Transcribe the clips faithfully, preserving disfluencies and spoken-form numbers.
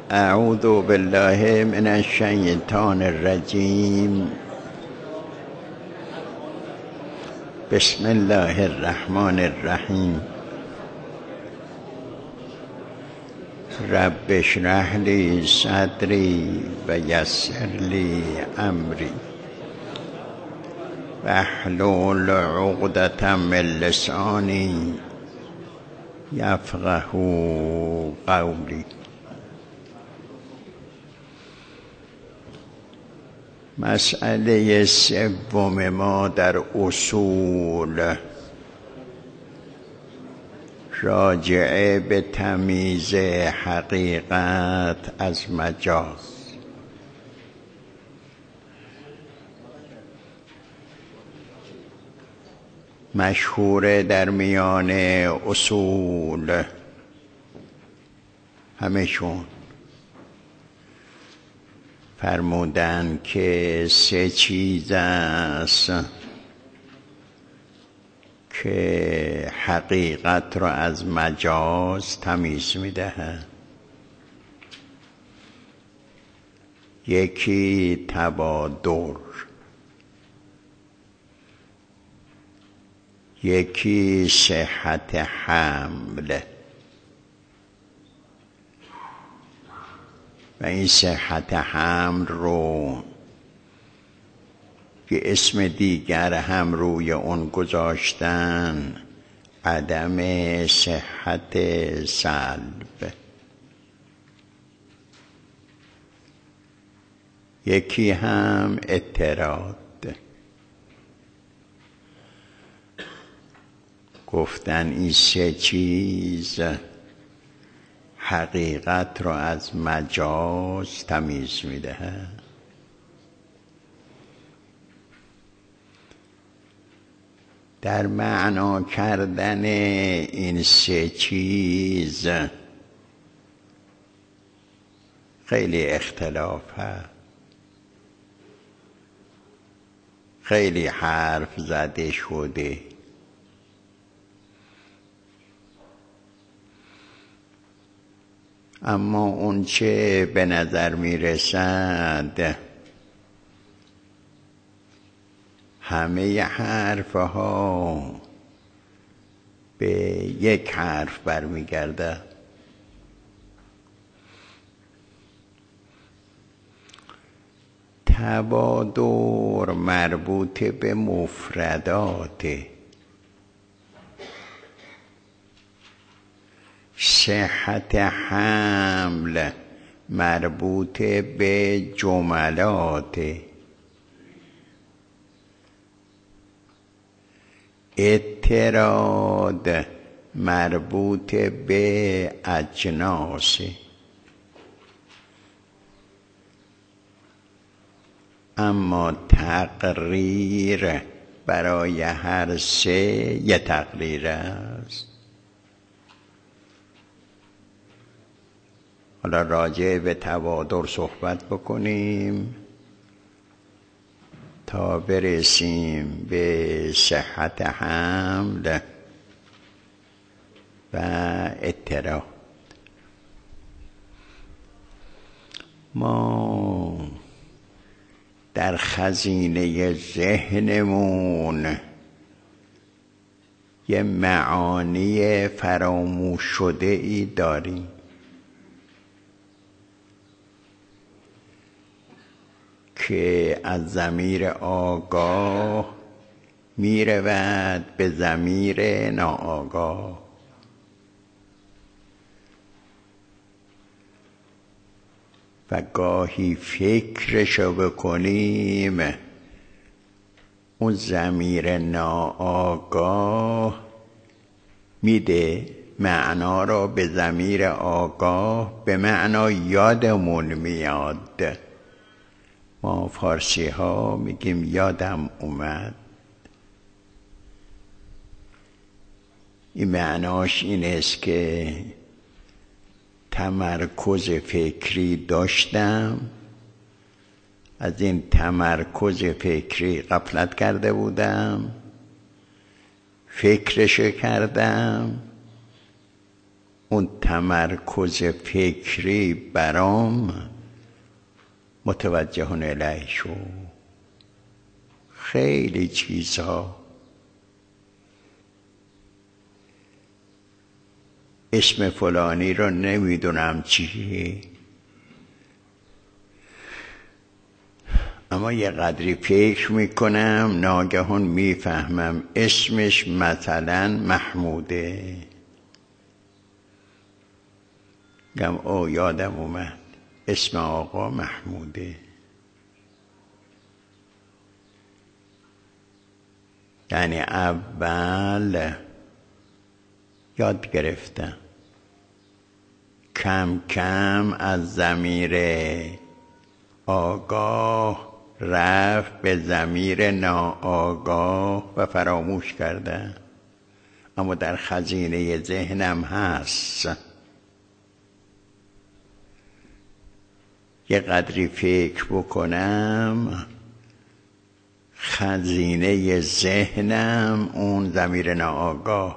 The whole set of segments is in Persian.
اعوذ بالله من الشیطان الرجیم. بسم الله الرحمن الرحیم. رب اشرح لی صدری و یسر لی امری واحلل عقدة من لسانی یفقهوا قولی. مسئله سوم ما در اصول راجعه به تمییز حقیقت از مجاز. مشهور در میان اصول همشون فرمودن که سه چیز است که حقیقت را از مجاز تمیز می‌دهد. یکی تبادر، یکی صحت حمل و این صحت حمل رو که اسم دیگر هم روی اون گذاشتن عدم صحت سلب. یکی هم اعتراض. گفتن این سه چیز حقیقت را از مجاز تمیز می‌دهد. در معنا کردن این سه چیز خیلی اختلاف هست، خیلی حرف زده شده. اما اون چه به نظر می رسد همه حرفها به یک حرف برمی گرده. تبادر مربوط به مفرداته، صحت حمل مربوط به جملات، اعتراض مربوط به اجناس. اما تقریر برای هر سه یه تقریر است. حالا راجع به تبادر صحبت بکنیم تا برسیم به صحت حمل و اعتراض. ما در خزینه ذهنمون یه معانی فراموش شده ای داریم که از ضمیر آگاه می رود به ضمیر ناآگاه. و گاهی فکرشو بکنیم اون ضمیر ناآگاه میده معنا را به ضمیر آگاه، به معنا یادمون میاد. ما فارسی ها میگیم یادم اومد. این معناش این است که تمرکز فکری داشتم، از این تمرکز فکری غفلت کرده بودم، فکرش کردم اون تمرکز فکری برام متوجهون الیه شو. خیلی چیزها اسم فلانی رو نمیدونم چیه، اما یه قدری فکر میکنم ناگهان میفهمم اسمش مثلا محموده. گم او یادم اومد اسم آقا محموده. یعنی اول یاد گرفتم کم کم از ضمیر آگاه رفت به ضمیر ناآگاه و فراموش کردم، اما در خزینه ذهنم هست. یه قدری فکر بکنم خزینه ذهنم اون ضمیر ناآگاه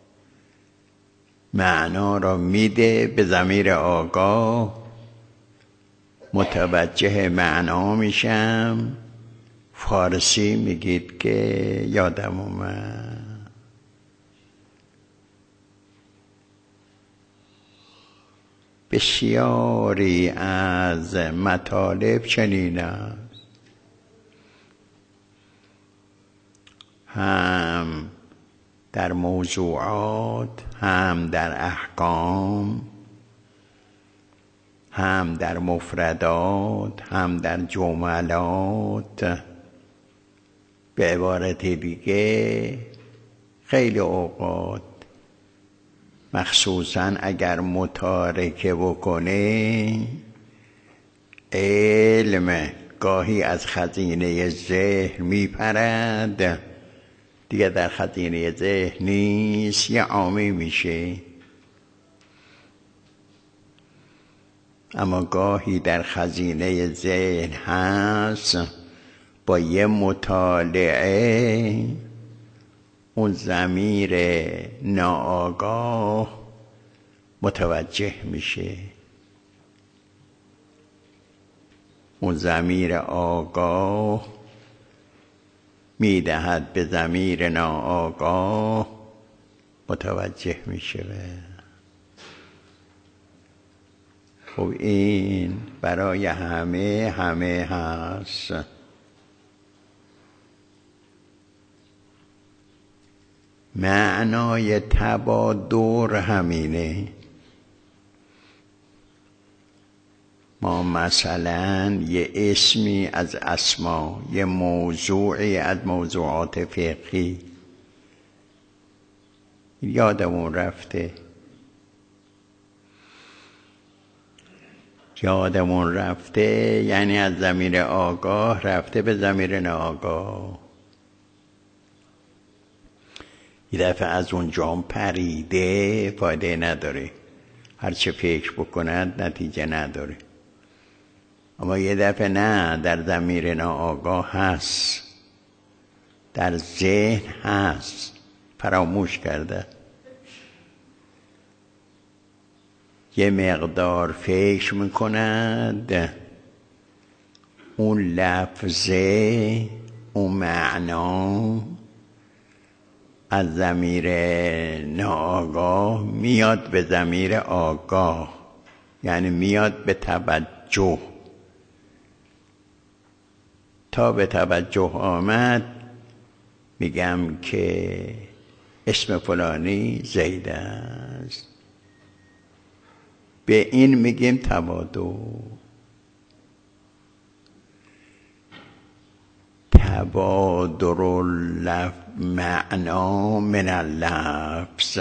معنا را میده به ضمیر آگاه، متوجه معنا میشم. فارسی میگید که یادم اومد بسیاری از مطالب چنین است، هم در موضوعات، هم در احکام، هم در مفردات، هم در جملات. به عبارت دیگه خیلی اوقات مخصوصاً اگر متارکه بکنه علم گاهی از خزینه ذهن میپرد، دیگه در خزینه ذهن نیست، یه عامی میشه. اما گاهی در خزینه ذهن هست، با یه مطالعه اون ضمیر ناآگاه متوجه میشه. اون ضمیر آگاه میدهد به ضمیر ناآگاه، متوجه میشه. خب این برای همه همه هست. معنای تبادر همینه. ما مثلا یه اسمی از اسما، یه موضوعی از موضوعات فقهی یادمون رفته یادمون رفته یعنی از ضمیر آگاه رفته به ضمیر ناآگاه. یه دفعه از اون جام پریده، فایده نداره، هرچه فکر بکند نتیجه نداره. اما یه دفعه نه، در ضمیر ناآگاه هست، در ذهن هست، فراموش کرده. یه مقدار فکر میکند، اون لفظه، اون معنا از ضمیر ناآگاه میاد به ضمیر آگاه، یعنی میاد به توجه. تا به توجه آمد میگم که اسم فلانی زید است، به این میگیم تبادر. تبادر اللفظ معنا من اللفظ.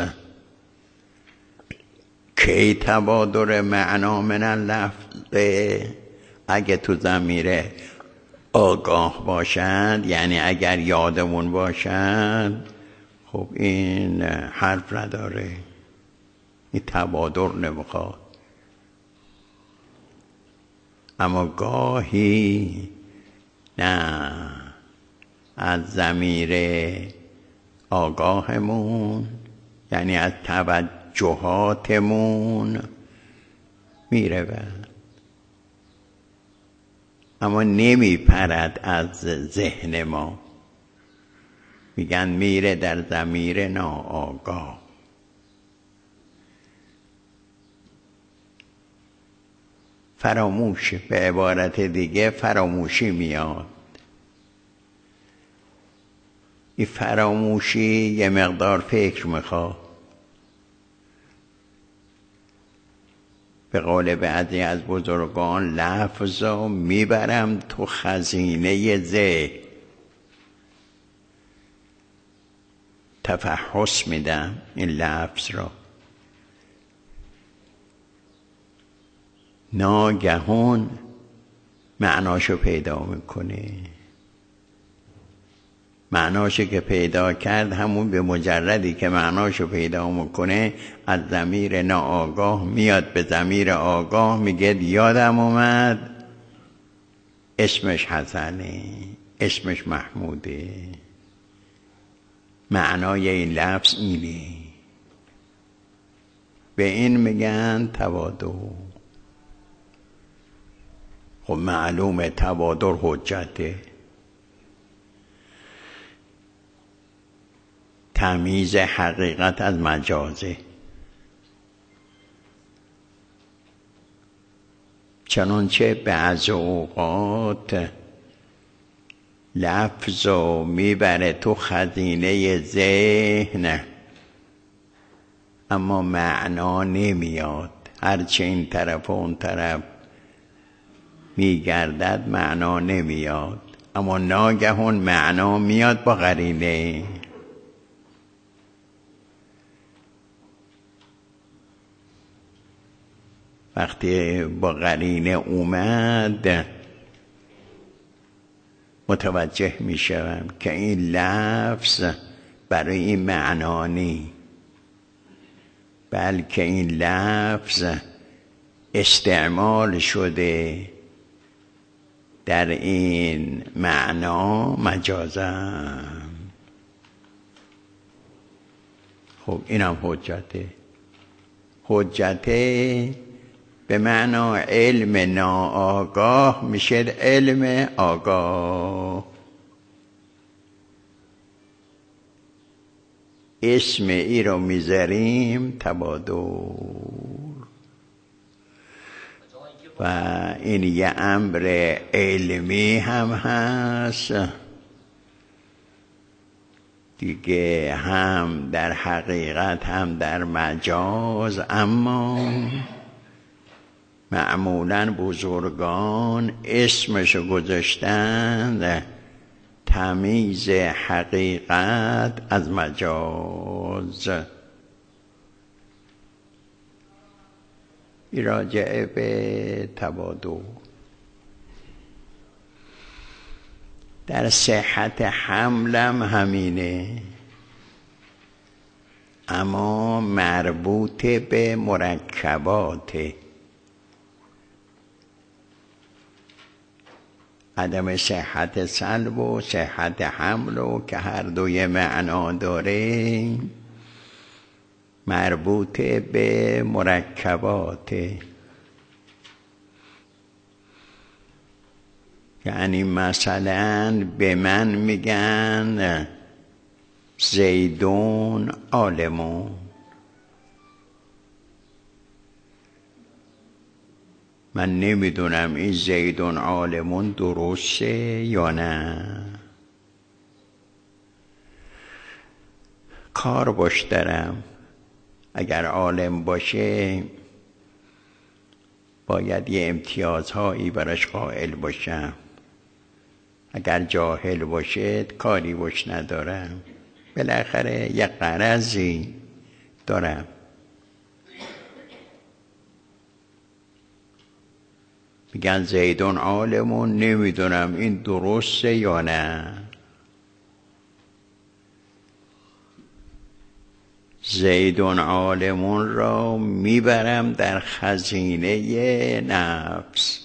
کی تبادر معنا من اللفظ؟ اگه تو ضمیر آگاه باشد، یعنی اگر یادمون باشد، خب این حرف نداره، این تبادر نمیخواد. اما گاهی نه، از ضمیر آگاهمون، یعنی از توجه جهاتمون میرود، اما نمیپرد از ذهن ما. میگن میره در ضمیر ناآگاه. فراموش، به عبارت دیگه فراموشی میاد. این فراموشی یه مقدار فکر میخواد. به قول بعضی از بزرگان لفظا میبرم تو خزینه ذهن، تفحص میدم این لفظ را. ناگهان معناشو پیدا میکنه. معناشو که پیدا کرد، همون به مجردی که معناشو پیدا میکنه از ضمیر ناآگاه میاد به ضمیر آگاه، میگه یادم اومد اسمش حسنه، اسمش محموده، معنای این لفظ اینه. به این میگن تبادر. خب معلومه تبادر حجته. تمیز حقیقت از مجازه. چنانچه بعض اوقات لفظو میبره تو خزینه ذهن، اما معنا نمیاد. هرچه این طرف و اون طرف میگردد معنا نمیاد، اما ناگهان معنا میاد با قرینه. وقتی با قرینه اومد متوجه میشم که این لفظ برای این معنا نی، بلکه این لفظ استعمال شده در این معنا مجازا. خب اینم حجته. حجته به معنا علم ناآگاه میشه علم آگاه. اسم ای رو میذاریم تبادر، و این یه امر علمی هم هست دیگه، هم در حقیقت هم در مجاز. اما معمولاً بزرگان اسمشو گذاشتند تمیز حقیقت از مجاز. راجع به تبادر در صحت حملم همینه، اما مربوط به مرکباته. عدم صحت سلب و صحت حمل و که هر دوی معنا داره مربوط به مرکباته. یعنی مثلا به من میگن زیدون عالمون، من نمیدونم این زیدون عالمون درسته یا نه. کار باش دارم. اگر عالم باشه باید یه امتیازهایی براش قائل باشم، اگر جاهل باشه کاری باش ندارم. بالاخره یه غرضی دارم. میگن زیدون عالمون، نمیدونم این درسته یا نه. زیدون عالمون را میبرم در خزینه نفس،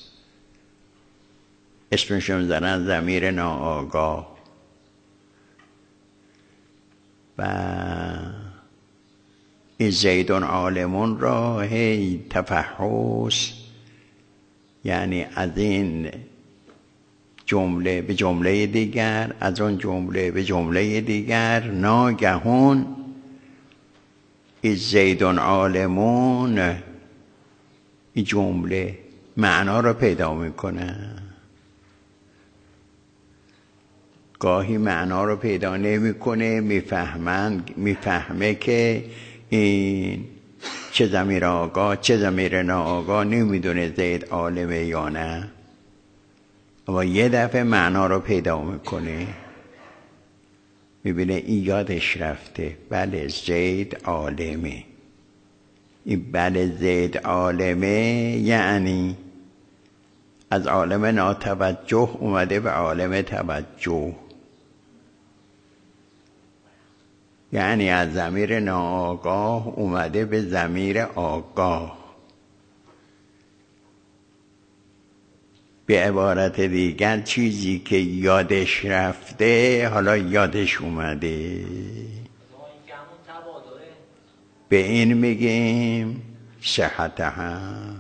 اسمشو میذارن ضمیر ناآگاه، و این زیدون عالمون را هی تفحص، یعنی از این جمله به جمله دیگر، از اون جمله به جمله دیگر، ناگهون این زیدون عالمون این جمله معنا رو پیدا میکنه. گاهی معنا رو پیدا نمیکنه، میفهمند میفهمه که این چه ضمیر آگاه چه ضمیر ناآگاه، نمیدونه زید عالمه یا نه، اما یه دفعه معنا رو پیدا میکنه، میبینه این یادش رفته، بله زید عالمه. این بله زید عالمه یعنی از عالم ناتوجه اومده به عالم توجه، یعنی از ضمیر ناآگاه اومده به ضمیر آگاه. به عبارت دیگر چیزی که یادش رفته حالا یادش اومده. به این میگیم صحت هم.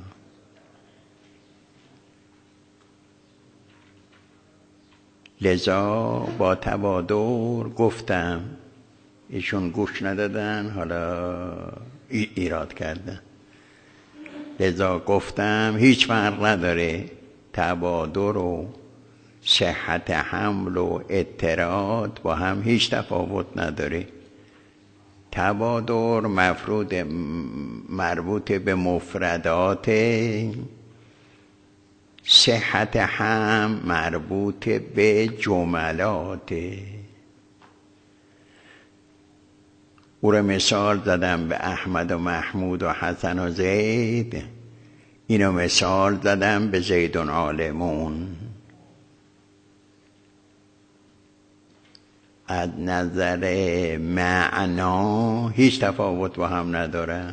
لذا با تبادر گفتم، ایشون گوش ندادن، حالا ایراد کردن. لذا گفتم هیچ فرق نداره، تبادر و صحت حمل و اطراد با هم هیچ تفاوت نداره. تبادر مفروض مربوط به مفردات، صحت هم مربوط به جملات. او را مثال زدم به احمد و محمود و حسن و زید، اینو مثال زدم به زیدون عالمون. از نظر معنا هیچ تفاوت با هم ندارن،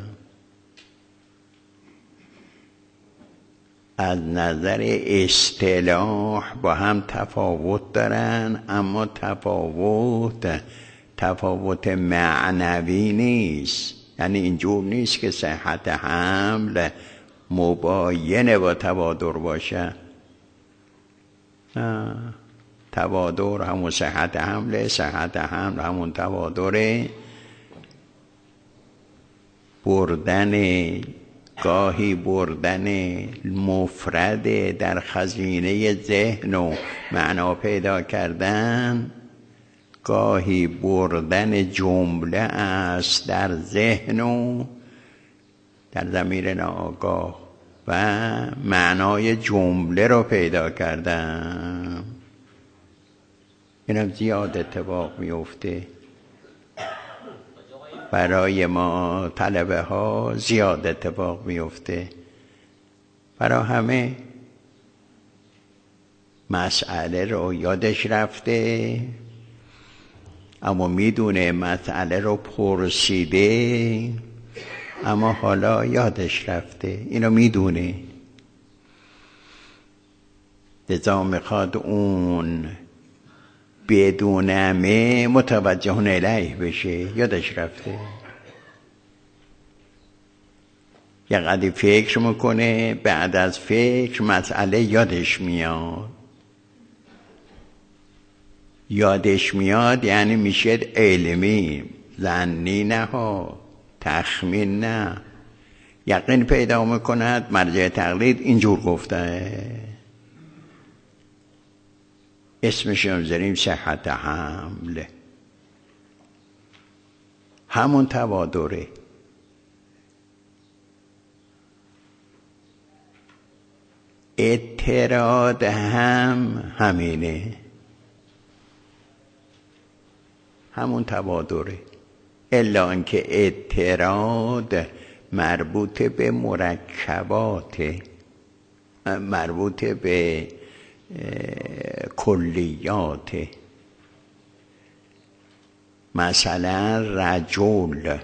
از نظر اصطلاح با هم تفاوت دارن، اما تفاوت تفاوت معنوی نیست. یعنی اینجور نیست که صحت حمل مباینه با تبادر باشه. نه، تبادر همون صحت حمله، صحت حمل همون تبادره. بردن گاهی بردن مفرد در خزینه ذهن و معنا پیدا کردن، گاهی بردن جمله است در ذهن و در ضمیر ناآگاه و معنای جمله رو پیدا کردن. اینم زیاد اتفاق میفته برای ما طلبه ها، زیاد اتفاق میفته. برای همه مسئله رو یادش رفته، اما میدونه مسئله رو پرسیده، اما حالا یادش رفته، اینو میدونه. لذا میخواد اون بدونمه متوجه الیه بشه، یادش رفته. یه قدری فکر میکنه، بعد از فکر مسئله یادش میاد. یادش میاد یعنی میشه علمی، ظنی نه ها، تخمین نه. یقین پیدا میکند مرجع تقلید اینجور گفته، اسمش رو میذاریم صحت حمل. همون تبادره. اطراد هم همینه، همون تبادره، الا اینکه اطراد مربوط به مرکبات، مربوط به کلیات. مثلا رجل،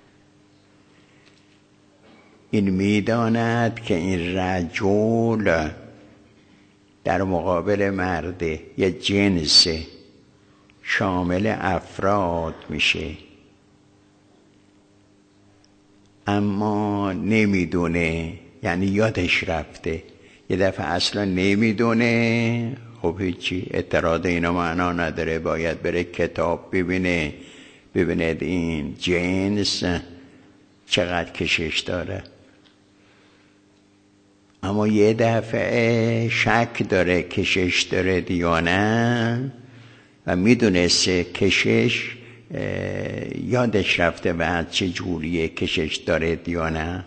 این میداند که این رجل در مقابل مرده، یه جنس شامل افراد میشه. اما نمیدونه، یعنی یادش رفته. یه دفعه اصلا نمیدونه، خب هیچی، اعتراض اینا معنا نداره، باید بره کتاب ببینه، ببیند این جنس چقدر کشش داره. اما یه دفعه شک داره کشش داره یا نه و میدونسته کشش، یادش رفته بعد چه جوریه کشش داره یا نه.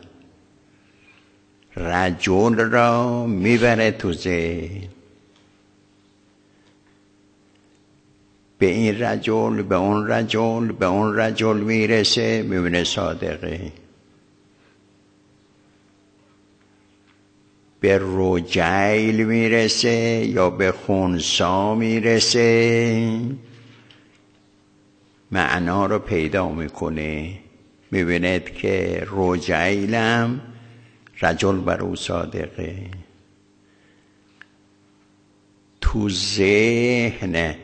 رجل را میبره تو ذهن، به این رجل، به اون رجل، به اون رجل میرسه، میبینه صادقه. به رجیل میرسه یا به خنثی میرسه، معنا رو پیدا میکنه، میبیند که رجیلم رجل بر او صادقه. تو ذهن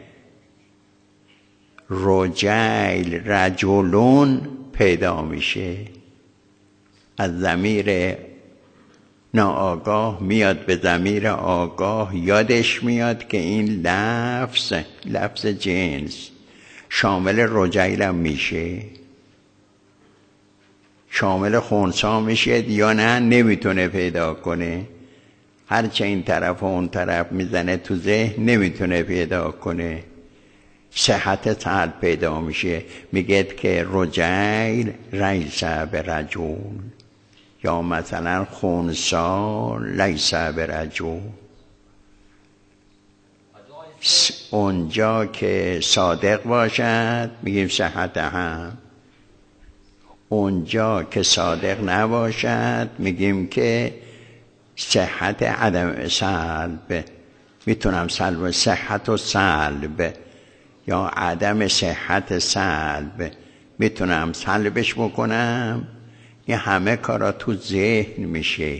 رجیل رجلون پیدا میشه، از ضمیر ناآگاه میاد به ضمیر آگاه، یادش میاد که این لفظ لفظ جنس شامل رجیل هم میشه، شامل خنثی میشه یا نه نمیتونه پیدا کنه. هرچه این طرف و اون طرف میزنه تو ذهن نمیتونه پیدا کنه. صحت سلب پیدا میشه، میگه که رجیل ریس به رجل، یا مثلا خنثی لیس به رجل. اونجا که صادق باشد میگیم صحت هم، اونجا که صادق نباشد میگیم که صحت عدم سلب. میتونم سلب صحت و سلب یا عدم صحت سلب میتونم سلبش بکنم. این همه کارا تو ذهن میشه،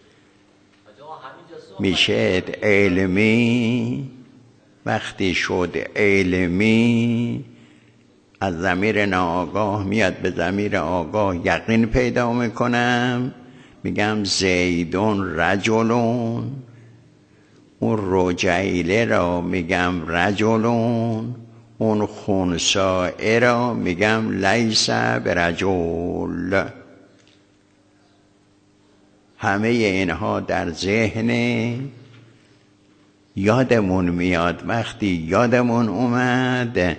میشه علمی. وقتی شد علمی از ضمیر ناآگاه میاد به ضمیر آگاه، یقین پیدا میکنم، میگم زیدون رجلون. اون رجیله را میگم رجلون، اون خنثی را میگم لیس برجل. همه اینها در ذهن یادمون میاد. وقتی یادمون اومد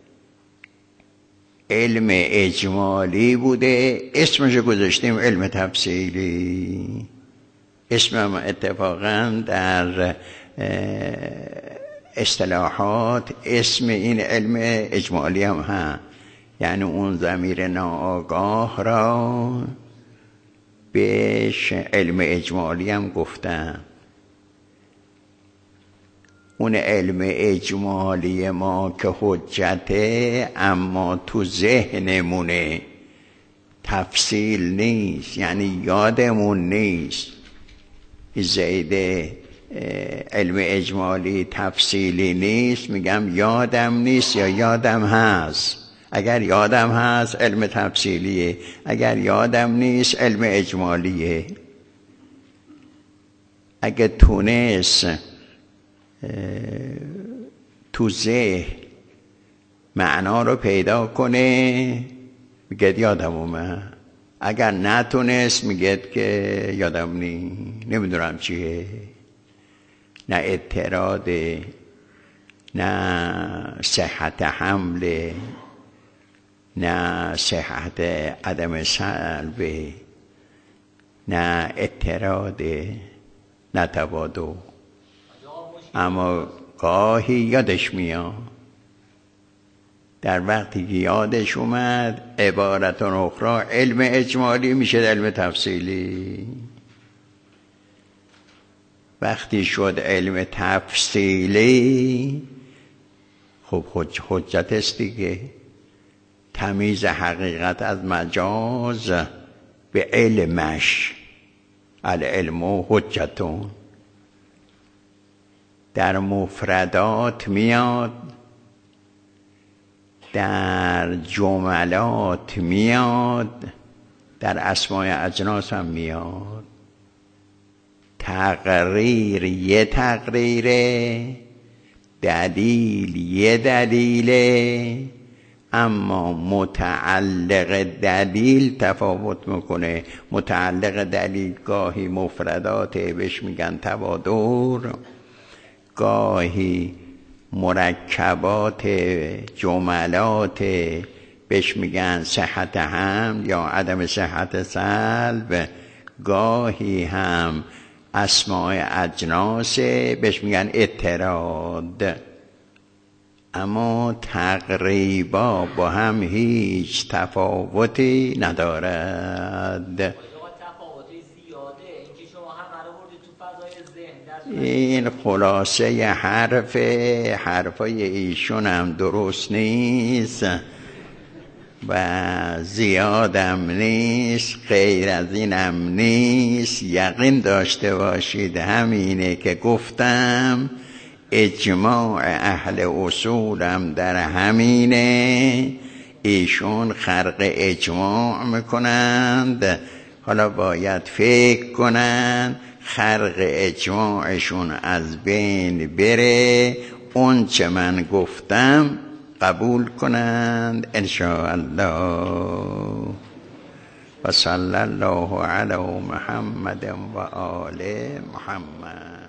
علم اجمالی بوده، اسمشو گذاشتیم علم تفصیلی. اسمم اتفاقا در اصطلاحات اسم این علم اجمالی هم هست، یعنی اون ضمیر ناآگاه را بهش علم اجمالی هم گفتم. اون علم اجمالی ما که حجته، اما تو ذهنمونه، تفصیل نیست، یعنی یادمون نیست. زیده علم اجمالی تفصیلی نیست، میگم یادم نیست یا یادم هست. اگر یادم هست علم تفصیلیه، اگر یادم نیست علم اجمالیه. اگه تونست تو ذهن معنا رو پیدا کنه میگه یادم اومد، اگر نتونست میگه که یادم نی، نمیدونم چیه. نه اعتراض، نه صحت حمل، نه صحت عدم سلب، نه اعتراض، نه تبادل. اما گاهی یادش میاد. در وقتی که یادش اومد، عبارت اخرى علم اجمالی میشه علم تفصیلی. وقتی شد علم تفصیلی، خب حجت است دیگه. تمیز حقیقت از مجاز به علمش، العلم حجتون. در مفردات میاد، در جملات میاد، در اسمای اجناس هم میاد. تقریر یه تقریره، دلیل یه دلیله، اما متعلق دلیل تفاوت میکنه. متعلق دلیل گاهی مفردات بهش میگن تبادر، گاهی مرکبات جملات بهش میگن صحت حمل یا عدم صحت سلب، گاهی هم اسماء اجناس بهش میگن اعتراض. اما تقریبا با هم هیچ تفاوتی ندارد. این خلاصه حرف حرفای ایشون هم درست نیست و زیادم نیست، غیر از اینم نیست. یقین داشته باشید همینه که گفتم، اجماع اهل اصولم در همینه. ایشون خرق اجماع میکنند، حالا باید فکر کنند خرق اجماعشون از بین بره، اون چه من گفتم قبول کنند انشاءالله. و صلی الله علی محمد و آل محمد.